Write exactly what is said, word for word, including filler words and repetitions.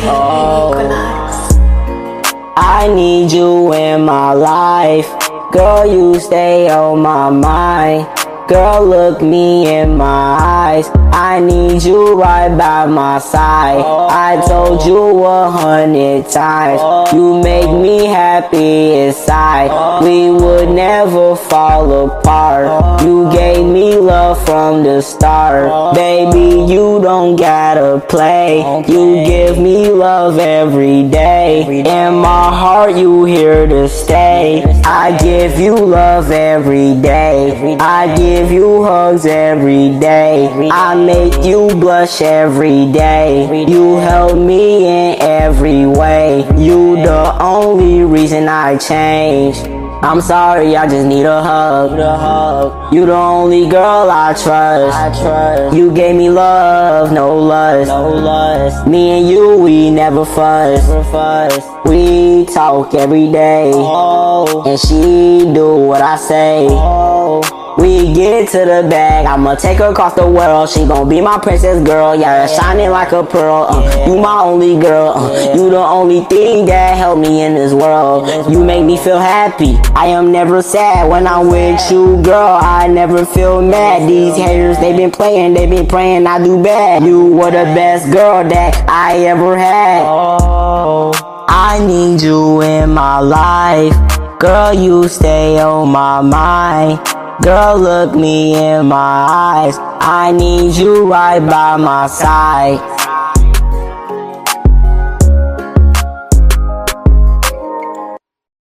Oh, I need you in my life. Girl, you stay on my mind. Girl, look me in my eyes. I need you right by my side. I told you a hundred times, you make me happy inside. We would never fall apart. You gave me love from the start. Baby, you don't gotta play. You give me love every day. In my heart, you here to stay. I give you love every day. I give you hugs every day. I make you blush every day. You help me in every way. You the only reason I change. I'm sorry, I just need a hug. You the only girl I trust. You gave me love, no lust. Me and you, we never fuss. We talk every day, and she do what I say. We get to the bag, I'ma take her across the world. She gon' be my princess girl, yeah, shining like a pearl. uh, You my only girl, uh, you the only thing that helped me in this world. You make me feel happy, I am never sad when I'm with you, girl. I never feel mad. These haters, they been playing, they been praying I do bad. You were the best girl that I ever had. Oh, I need you in my life. Girl, you stay on my mind. Girl, look me in my eyes. I need you right by my side.